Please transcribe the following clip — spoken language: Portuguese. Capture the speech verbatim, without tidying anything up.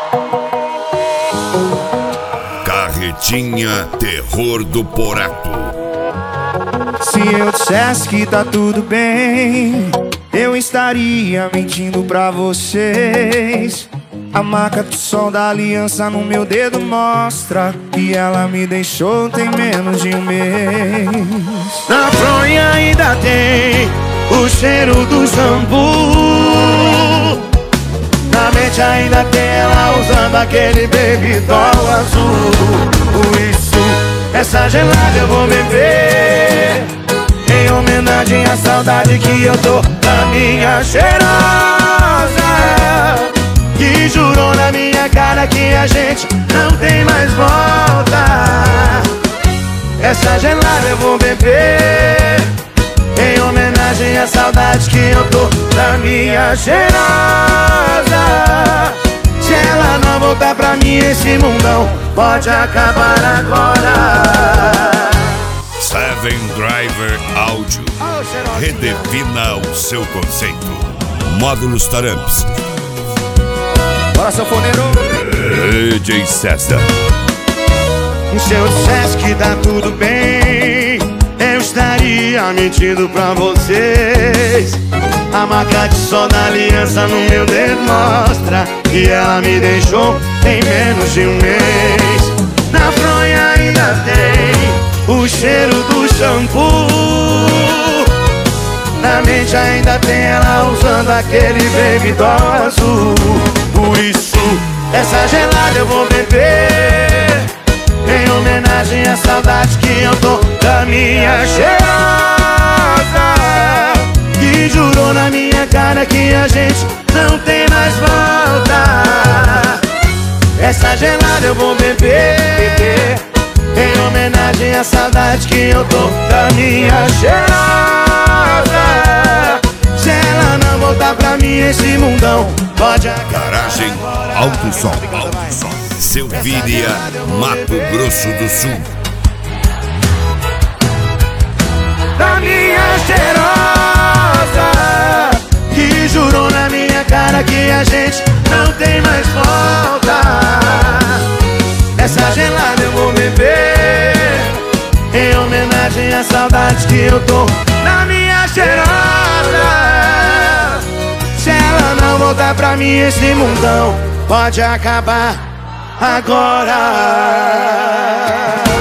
Carretinha Terror do Porato. Se eu dissesse que tá tudo bem, eu estaria mentindo pra vocês. A marca do sol da aliança no meu dedo mostra que ela me deixou tem menos de um mês. Na fronha ainda tem o cheiro do shampoo. Na mente ainda tem ela usando aquele baby doll azul. Por isso, essa gelada eu vou beber, em homenagem à saudade que eu tô da minha cheirosa, que jurou na minha cara que a gente não tem mais volta. Essa gelada eu vou beber, em homenagem à saudade que eu tô da minha cheirosa. Se ela não voltar pra mim, esse mundão pode acabar agora. Seven Driver Áudio redefina o seu conceito. Módulos Taramps. Bora, sanfoneiro. D J César. Se eu dissesse que tá tudo bem, eu estaria mentindo pra vocês. A marca de sol da aliança no meu dedo mostra que ela me deixou em menos de um mês. Na fronha ainda tem o cheiro do shampoo. Na mente ainda tem ela usando aquele baby doll azul. Por isso, essa gelada eu vou beber, em homenagem à saudade que eu tô da minha cheirosa, que jurou na minha cara que a gente não tem mais volta. Essa gelada eu vou beber, em homenagem à saudade que eu tô da minha cheirosa. Se ela não voltar pra mim, esse mundão pode acabar. Garagem Alto Som, Alto Som, Selvíria, Mato Grosso do Sul. Da minha cheirosa, que jurou na minha cara que a gente não tem mais volta. Essa gelada eu vou beber, em homenagem à saudade que eu tô na minha cheirosa. Se ela não voltar pra mim, esse mundão pode acabar agora.